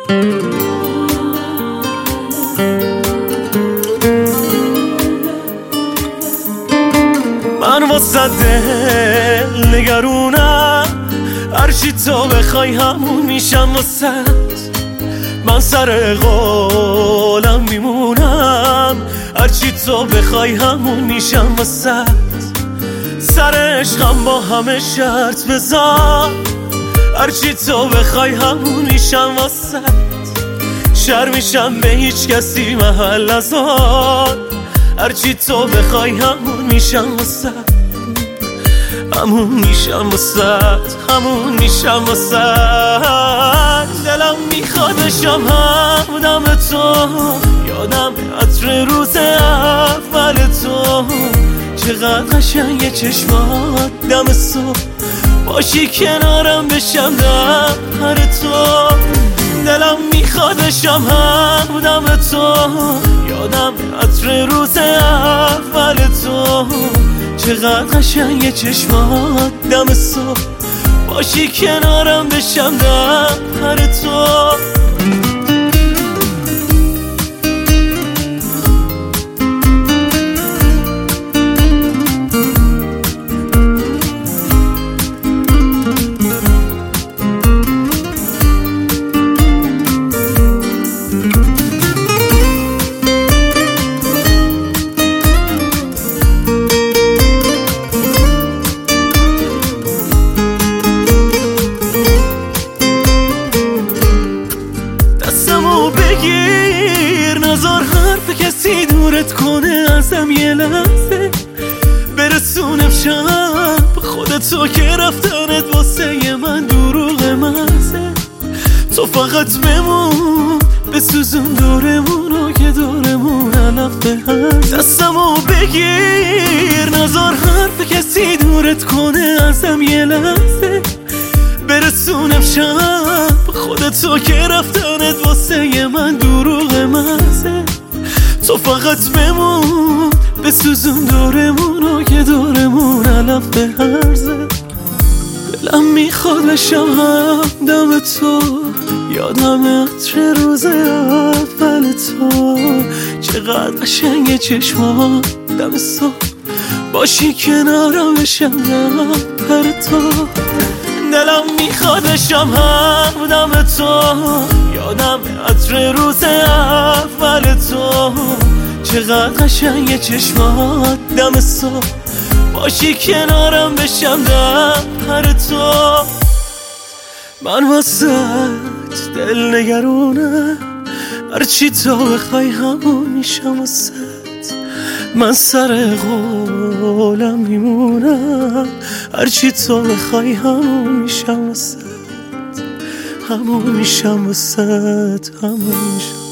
من واسه دل نگرونم، هرچی تو بخوای همون میشم واسه. من سر قولم میمونم، هرچی تو بخوای همون میشم واسه. سر عشقم با همه شرط بذار، هرچی تو بخوای همون میشم واسه. شر میشم به هیچ کسی محل نذار، هرچی تو بخوای همون میشم واسه. همون میشم واسه، همون میشم واسه. دلم میخوادشم همدم تو، یادم عطر روز اول تو. چقدر قشنگه چشمات دم صبح، باشی کنارم بشم در تو. دلم میخوادشم همدم تو، یادم عطر روز اول تو. چقدر قشنگه چشمات دم صبح، باشی کنارم بشم در تو. بگیر نذار حرف کسی دورت کنه ازم، یه لحظه برسونم شب خودتو که رفتنت واسه من دروغ محضه. تو فقط بمون بسوزون دورمونو که دورمون علف به هم. دستمو بگیر نذار حرف کسی دورت کنه ازم، یه لحظه برسونم شب خودتو که رفتنت واسه من دروغ محضه. تو فقط بمون بسوزون دورمونو که دورمون علف به هرزه. دلم میخواد بشم همدم تو، یادم عطر روز اول تو. چقدر قشنگه چشمات دم صبح، باشی کنارم بشم در تو. دلم میخوادشم همدم تو، یادم عطر روز اول تو. چقدر قشنگه چشمات دم صبح، باشی کنارم بشم در تو. من واسهت دل نگرونم، هرچی تو بخوای همون میشم واسه. من سر قولم میمونم، هرچی تو بخوای همون میشم واسه. همون میشم واسه، همون میشم.